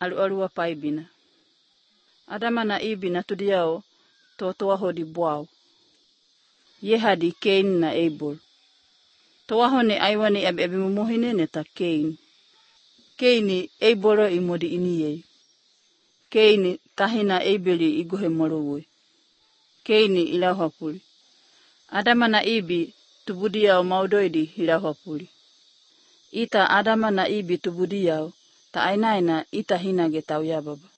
alualua paibina. Adama na Ibi natudiao toaho di buau. Yehadi Cain na Abel. Toaho ne aiwani abi mumuhine neta Cain. Caini Abelo imodi iniye. Caini tahina Abeli iguhe morowe. Caini ilahapuli. Adama na Ibi tubudiao maudoidi hilahapuli. Ita Adama na Ibi tubudiao ta ainaina ita hinage tau ya baba.